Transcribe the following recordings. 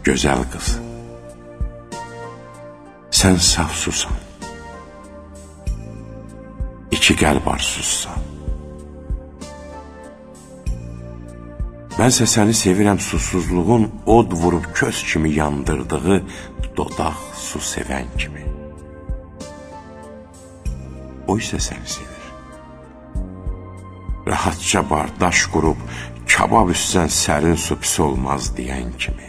Gözəl qız, sən saf susan, iki qəlb arsuzsan. Mənsə səni sevirəm susuzluğun od vurub köz kimi yandırdığı dodaq su sevən kimi. O isə səni sevir. Rahatca bardaş qurub kabab üstsən sərin su pis olmaz deyən kimi.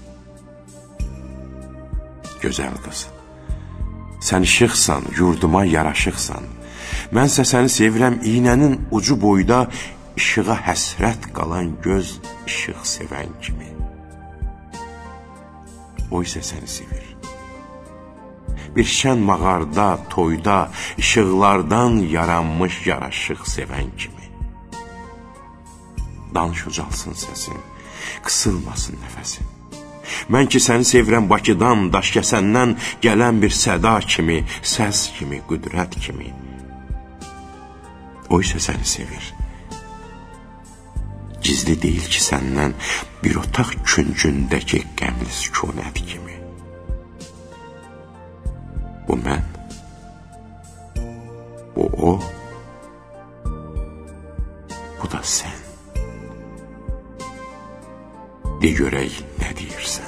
Gözəl qız, sən işıqsan, yurduma yaraşıqsan. Mənsə səni sevirəm iynənin ucu boyda işığa həsrət qalan göz işıq sevən kimi. O isə səni sevir. Bir şən mağarda, toyda, işıqlardan yaranmış yaraşıq sevən kimi. Danış ucalsın səsin, qısılmasın nəfəsin. Mən ki səni sevirəm Bakıdan, Daşkəsəndən gələn bir səda kimi, səs kimi, qüdrət kimi. O isə səni sevir. Gizli deyil ki səndən bir otaq küncündəki qəmli sükunət kimi. Bu mən, bu o, bu da sən. De görək nə deyirsən.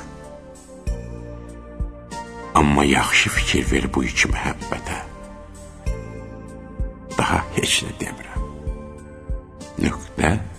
Amma yaxşı fikir ver bu iki məhəbbətə. Daha heç nə demirəm. Nöqtə.